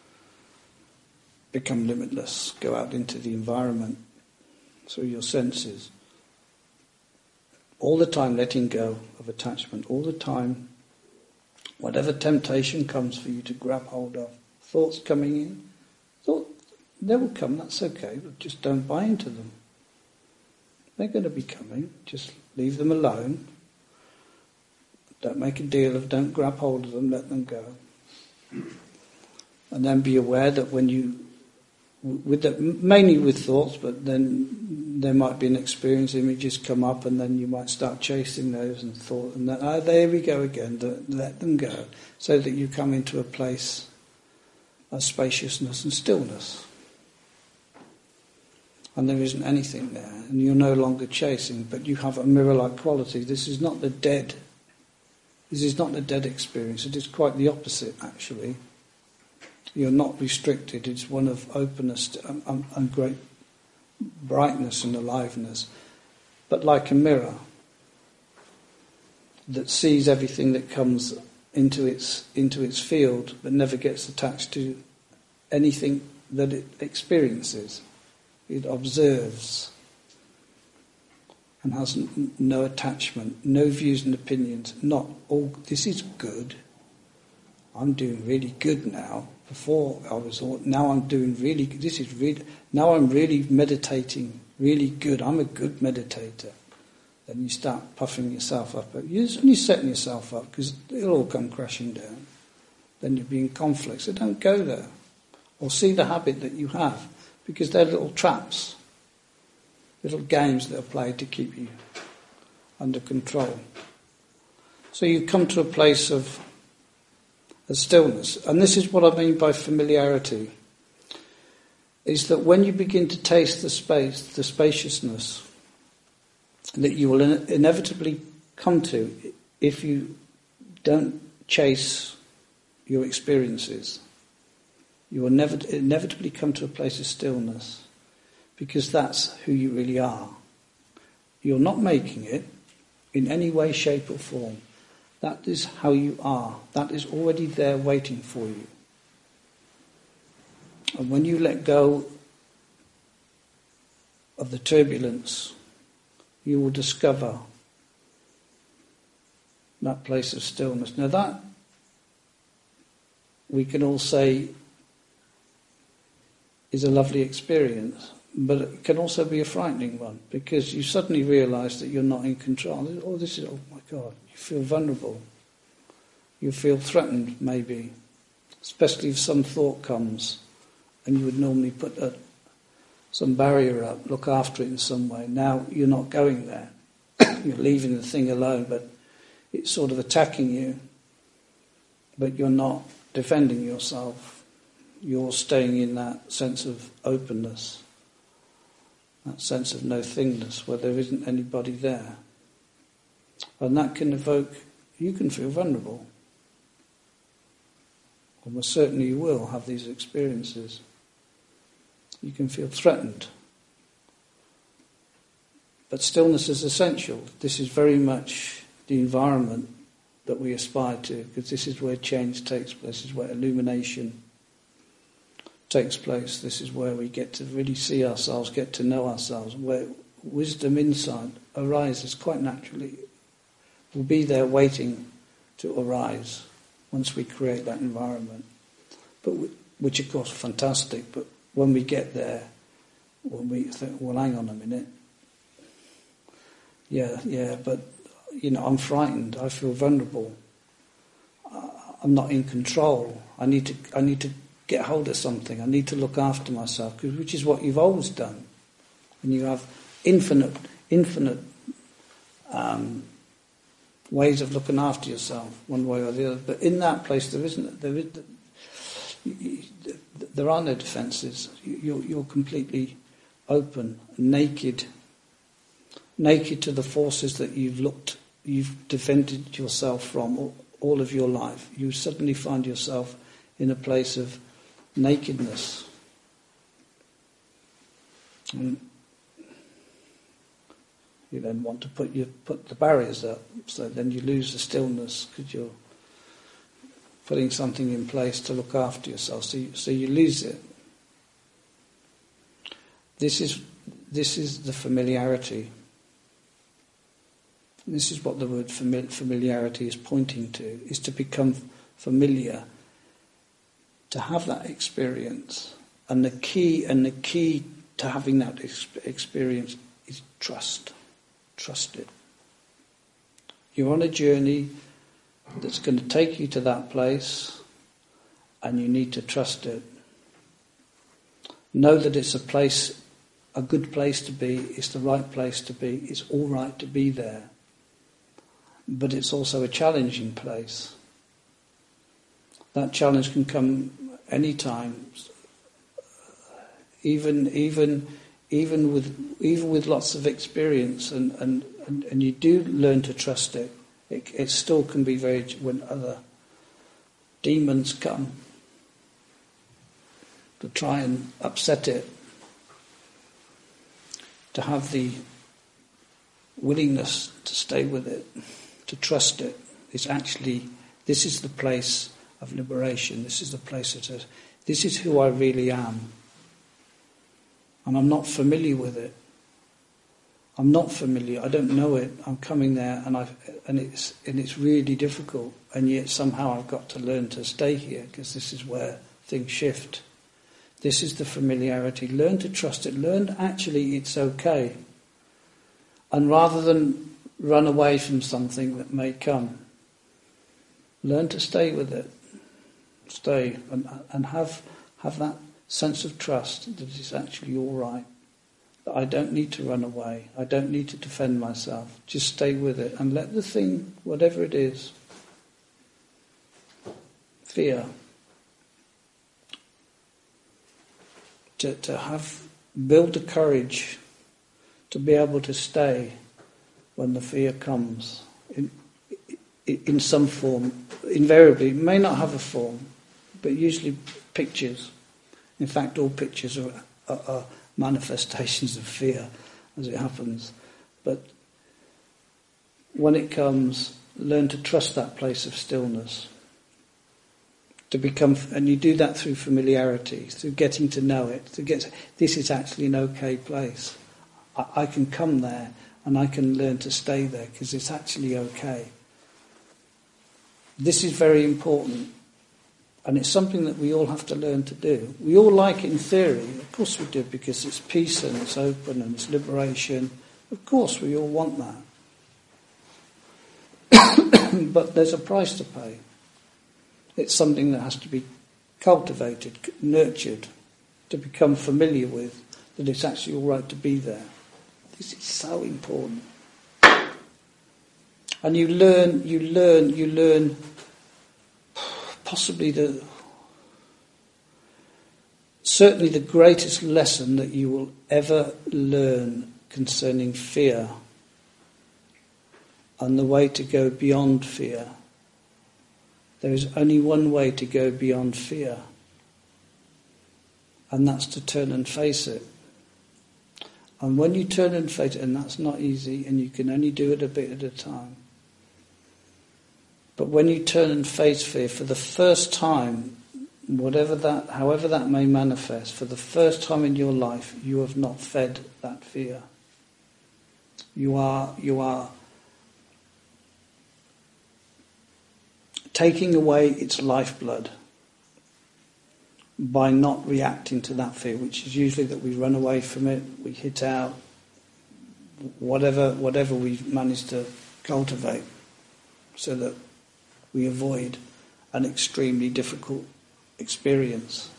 become limitless, go out into the environment through your senses. All the time letting go of attachment, all the time, whatever temptation comes for you to grab hold of, thoughts coming in, thought, they will come, that's okay, but just don't buy into them. They're going to be coming, just leave them alone. Don't make a deal of, don't grab hold of them, let them go. And then be aware that when you with the, mainly with thoughts, but then there might be an experience, images come up, and then you might start chasing those and thought, and then, oh, there we go again, let them go, so that you come into a place of spaciousness and stillness. And there isn't anything there, and you're no longer chasing, but you have a mirror-like quality. This is not the dead. This is not the dead experience. It is quite the opposite, actually. You're not restricted. It's one of openness and, and, and great brightness and aliveness, but like a mirror that sees everything that comes into its into its field, but never gets attached to anything that it experiences. It observes and has n- no attachment, no views and opinions. Not all. This is good. I'm doing really good now. Before I was all, now I'm doing really good. This is really, now I'm really meditating really good. I'm a good meditator. Then you start puffing yourself up. You're only setting yourself up because it'll all come crashing down. Then you'll be in conflict. So don't go there. Or see the habit that you have, because they're little traps, little games that are played to keep you under control. So you come to a place of a stillness. And this is what I mean by familiarity, is that when you begin to taste the space, the spaciousness that you will in- inevitably come to if you don't chase your experiences, you will never inevitably come to a place of stillness, because that's who you really are. You're not making it in any way, shape or form. That is how you are. That is already there waiting for you. And when you let go of the turbulence, you will discover that place of stillness. Now that, we can all say, is a lovely experience, but it can also be a frightening one, because you suddenly realise that you're not in control. Oh, this is, oh my God, you feel vulnerable. You feel threatened, maybe, especially if some thought comes and you would normally put a, some barrier up, look after it in some way. Now you're not going there. You're leaving the thing alone, but it's sort of attacking you, but you're not defending yourself. You're staying in that sense of openness, that sense of no-thingness, where there isn't anybody there. And that can evoke, you can feel vulnerable. Almost certainly you will have these experiences. You can feel threatened. But stillness is essential. This is very much the environment that we aspire to, because this is where change takes place, this is where illumination takes place. This is where we get to really see ourselves, get to know ourselves, where wisdom, insight arises quite naturally. Will be there waiting to arise once we create that environment. But we, which of course is fantastic, but when we get there, when we think, well, hang on a minute. Yeah, yeah, but, you know, I'm frightened, I feel vulnerable. I'm not in control. I need to I need to get hold of something. I need to look after myself, which is what you've always done. And you have infinite, infinite um, ways of looking after yourself, one way or the other. But in that place, there isn't. There is. There are no defences. You're, you're completely open, naked, naked to the forces that you've looked, you've defended yourself from all, all of your life. You suddenly find yourself in a place of nakedness. And you then want to put your, put the barriers up, so then you lose the stillness because you're putting something in place to look after yourself. So you, so you lose it. This is this is the familiarity. This is what the word famili- familiarity is pointing to: is to become familiar, to have that experience. And the key and the key to having that ex- experience is trust. Trust it. You're on a journey that's going to take you to that place, and you need to trust it. Know that it's a place, a good place to be, it's the right place to be, it's all right to be there. But it's also a challenging place. That challenge can come any time, even even even with even with lots of experience, and, and, and, and you do learn to trust it. It, it still can be very, when other demons come to try and upset it, to have the willingness to stay with it, to trust it. It's actually, this is the place of liberation. This is the place that is, this is who I really am. And I'm not familiar with it. I'm not familiar. I don't know it. I'm coming there, and I and it's and it's really difficult. And yet somehow I've got to learn to stay here, because this is where things shift. This is the familiarity. Learn to trust it. Learn actually it's okay. And rather than run away from something that may come, learn to stay with it. Stay and and have have that sense of trust that it's actually all right. That I don't need to run away. I don't need to defend myself. Just stay with it and let the thing, whatever it is, fear, to to have build the courage to be able to stay when the fear comes in in some form. Invariably, it may not have a form, but usually pictures. In fact, all pictures are, are, are manifestations of fear, as it happens. But when it comes, learn to trust that place of stillness. To become, and you do that through familiarity, through getting to know it. To get, this is actually an okay place. I, I can come there, and I can learn to stay there because it's actually okay. This is very important. And it's something that we all have to learn to do. We all like it in theory. Of course we do, because it's peace and it's open and it's liberation. Of course we all want that. But there's a price to pay. It's something that has to be cultivated, nurtured, to become familiar with, that it's actually all right to be there. This is so important. And you learn, you learn, you learn... Possibly the, certainly the greatest lesson that you will ever learn concerning fear and the way to go beyond fear. There is only one way to go beyond fear, and that's to turn and face it. And when you turn and face it, and that's not easy, and you can only do it a bit at a time, but when you turn and face fear for the first time, whatever that, however that may manifest, for the first time in your life, you have not fed that fear. You are, you are taking away its lifeblood by not reacting to that fear, which is usually that we run away from it, we hit out, whatever, whatever we've managed to cultivate, so that we avoid an extremely difficult experience.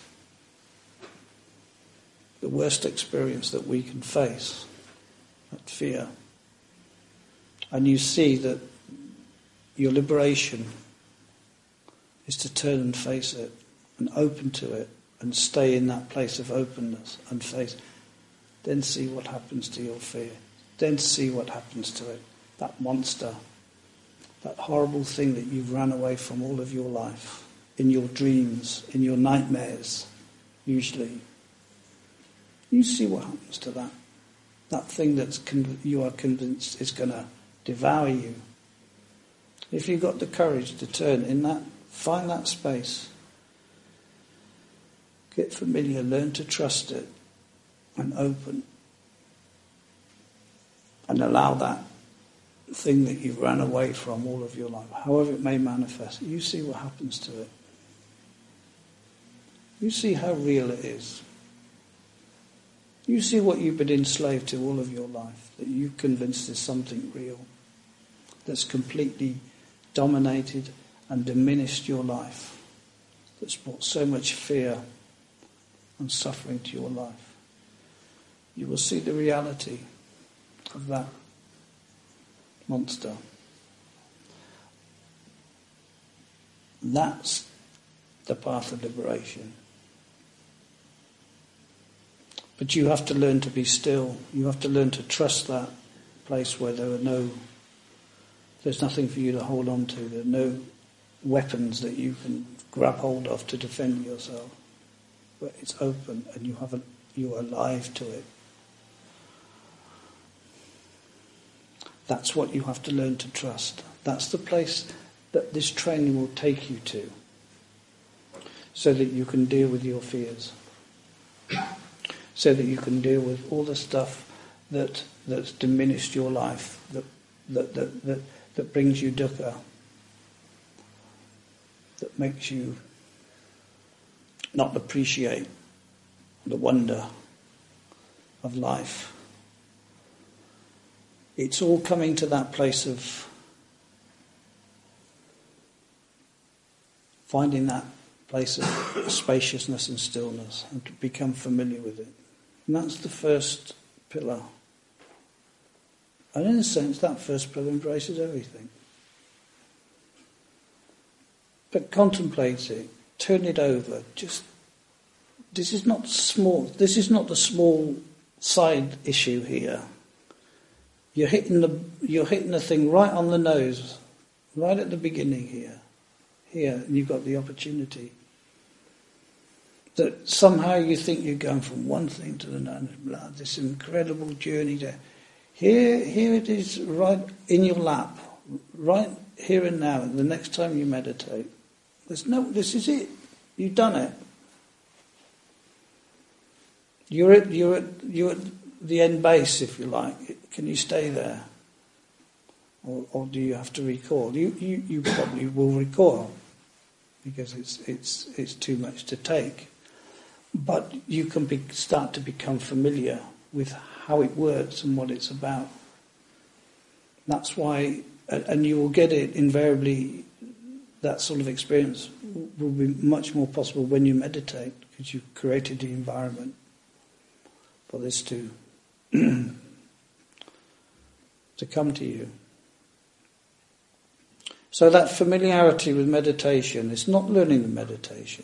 The worst experience that we can face, that fear. And you see that your liberation is to turn and face it, and open to it, and stay in that place of openness and face. Then see what happens to your fear. Then see what happens to it. That monster. That horrible thing that you've run away from all of your life, in your dreams, in your nightmares, usually. You see what happens to that. That thing that con- you are convinced is going to devour you. If you've got the courage to turn in that, find that space, get familiar, learn to trust it, and open, and allow that thing that you've run away from all of your life, however it may manifest, you see what happens to it. You see how real it is. You see what you've been enslaved to all of your life, that you've convinced is something real, that's completely dominated and diminished your life, that's brought so much fear and suffering to your life. You will see the reality of that monster. That's the path of liberation. But you have to learn to be still. You have to learn to trust that place where there are no, there's nothing for you to hold on to. There are no weapons that you can grab hold of to defend yourself. But it's open and you have a, you are alive to it. That's what you have to learn to trust. That's the place that this training will take you to, so that you can deal with your fears, so that you can deal with all the stuff that that's diminished your life, that that that that, that brings you dukkha, that makes you not appreciate the wonder of life. It's all coming to that place of finding that place of spaciousness and stillness and to become familiar with it. And that's the first pillar. And in a sense, that first pillar embraces everything. But contemplate it, turn it over. Just, this is not small. This is not the small side issue here. You're hitting the you're hitting the thing right on the nose, right at the beginning here. Here, and you've got the opportunity. That somehow you think you're going from one thing to another, blah, this incredible journey there. Here, here it is, right in your lap, right here and now. The next time you meditate, there's no. This is it. You've done it. You're at you're at you're at the end base, if you like. Can you stay there, or, or do you have to recoil? You you you probably will recoil, because it's it's it's too much to take. But you can be, start to become familiar with how it works and what it's about. That's why, and you will get it invariably, that sort of experience will be much more possible when you meditate, because you've created the environment for this to, to come to you. So that familiarity with meditation is not learning the meditation.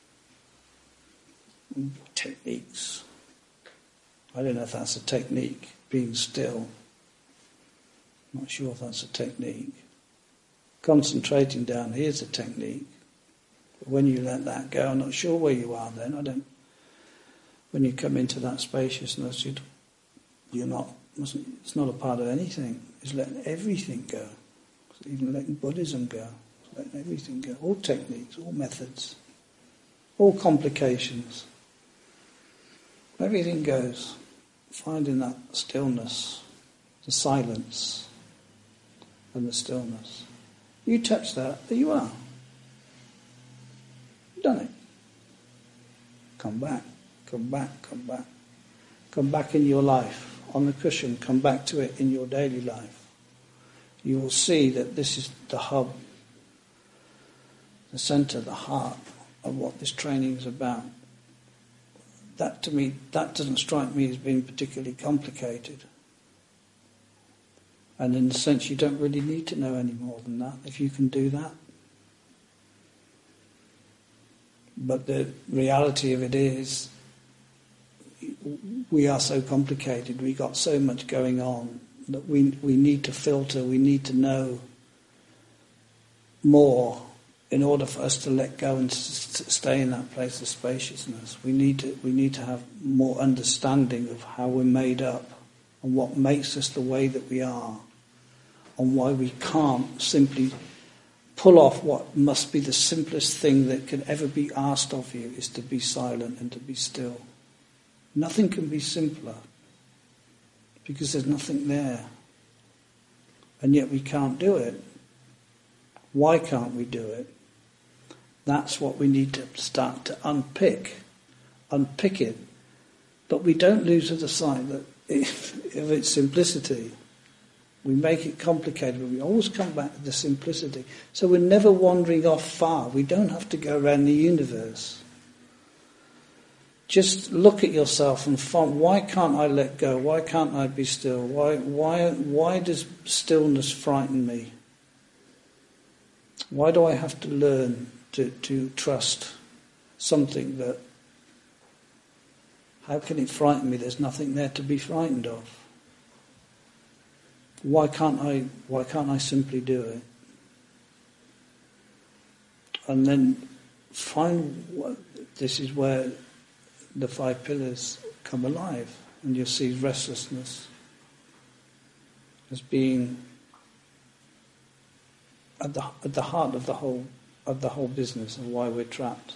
Techniques. I don't know if that's a technique, being still. I'm not sure if that's a technique. Concentrating down here is a technique. But when you let that go, I'm not sure where you are then. I don't. When you come into that spaciousness, you'd, you're not. It's not a part of anything. It's letting everything go. It's even letting Buddhism go. It's letting everything go. All techniques, all methods, all complications. Everything goes. Finding that stillness, the silence and the stillness. You touch that, there you are. You've done it. Come back, come back, come back. Come back in your life, on the cushion, come back to it in your daily life. You will see that this is the hub, the centre, the heart of what this training is about. That to me, that doesn't strike me as being particularly complicated. And in a sense, you don't really need to know any more than that, if you can do that. But the reality of it is, we are so complicated, we got so much going on, that we we need to filter, we need to know more in order for us to let go and s- stay in that place of spaciousness. We need to we need to have more understanding of how we're made up and what makes us the way that we are, and why we can't simply pull off what must be the simplest thing that can ever be asked of you, is to be silent and to be still. Nothing can be simpler, because there's nothing there. And yet we can't do it. Why can't we do it? That's what we need to start to unpick. Unpick it. But we don't lose the sight that of its simplicity. We make it complicated, but we always come back to the simplicity. So we're never wandering off far. We don't have to go around the universe just look at yourself and find, why can't I let go? Why can't I be still? Why, why, why does stillness frighten me? Why do I have to learn to, to trust something that, how can it frighten me? There's nothing there to be frightened of. Why can't I, why can't I simply do it? And then find what, this is where the five pillars come alive, and you'll see restlessness as being at the at the heart of the whole of the whole business of why we're trapped.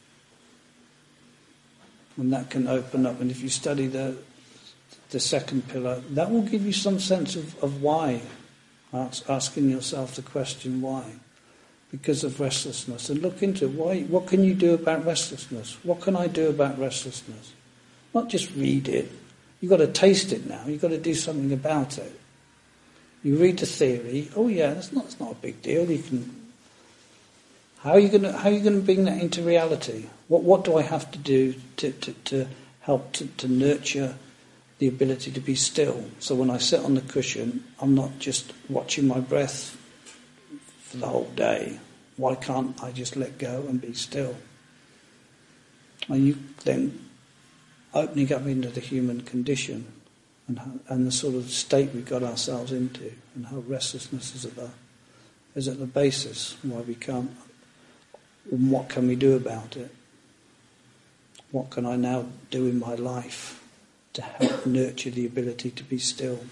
And that can open up, and if you study the the second pillar, that will give you some sense of, of why, Ask, asking yourself the question why. Because of restlessness, and look into why. What can you do about restlessness? What can I do about restlessness? Not just read it. You've got to taste it now. You've got to do something about it. You read the theory. Oh yeah, that's not. It's not a big deal. You can. How are you going to? How are you going to bring that into reality? What What do I have to do to to, to help to, to nurture the ability to be still? So when I sit on the cushion, I'm not just watching my breath for the whole day. Why can't I just let go and be still? And you then opening up into the human condition and how, and the sort of state we got ourselves into, and how restlessness is at the is at the basis why we can't. And what can we do about it? What can I now do in my life to help nurture the ability to be still?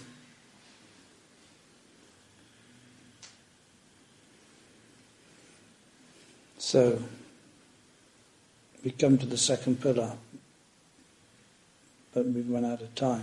So, we come to the second pillar, but we've run out of time.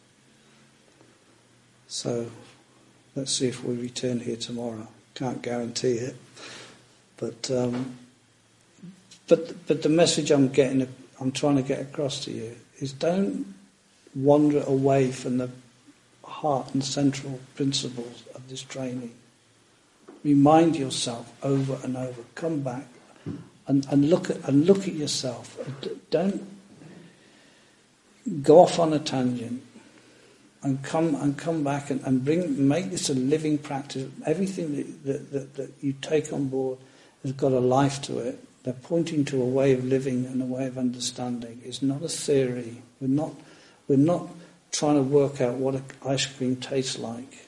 So, let's see if we return here tomorrow. Can't guarantee it, but um, but but the message I'm getting, I'm trying to get across to you is: don't wander away from the heart and central principles of this training. Remind yourself over and over. Come back and, and look at and look at yourself. Don't go off on a tangent. And come and come back and, and bring make this a living practice. Everything that, that, that, that you take on board has got a life to it. They're pointing to a way of living and a way of understanding. It's not a theory. We're not we're not trying to work out what ice cream tastes like.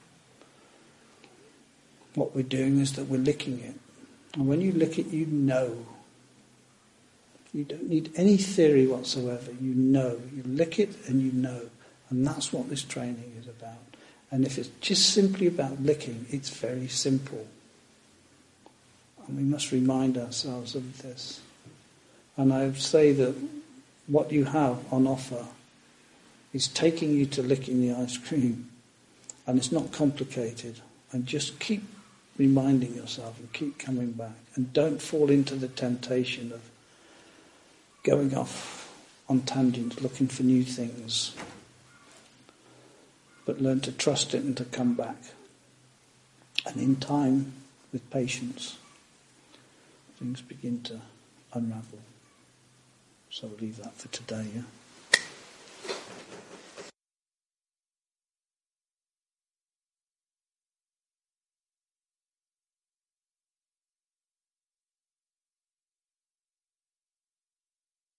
What we're doing is that we're licking it. And when you lick it, you know. You don't need any theory whatsoever. You know. You lick it and you know. And that's what this training is about. And if it's just simply about licking, it's very simple. And we must remind ourselves of this. And I would say that what you have on offer is taking you to licking the ice cream. And it's not complicated. And just keep reminding yourself and keep coming back. And don't fall into the temptation of going off on tangents, looking for new things. But learn to trust it and to come back. And in time, with patience, things begin to unravel. So I'll leave that for today, yeah?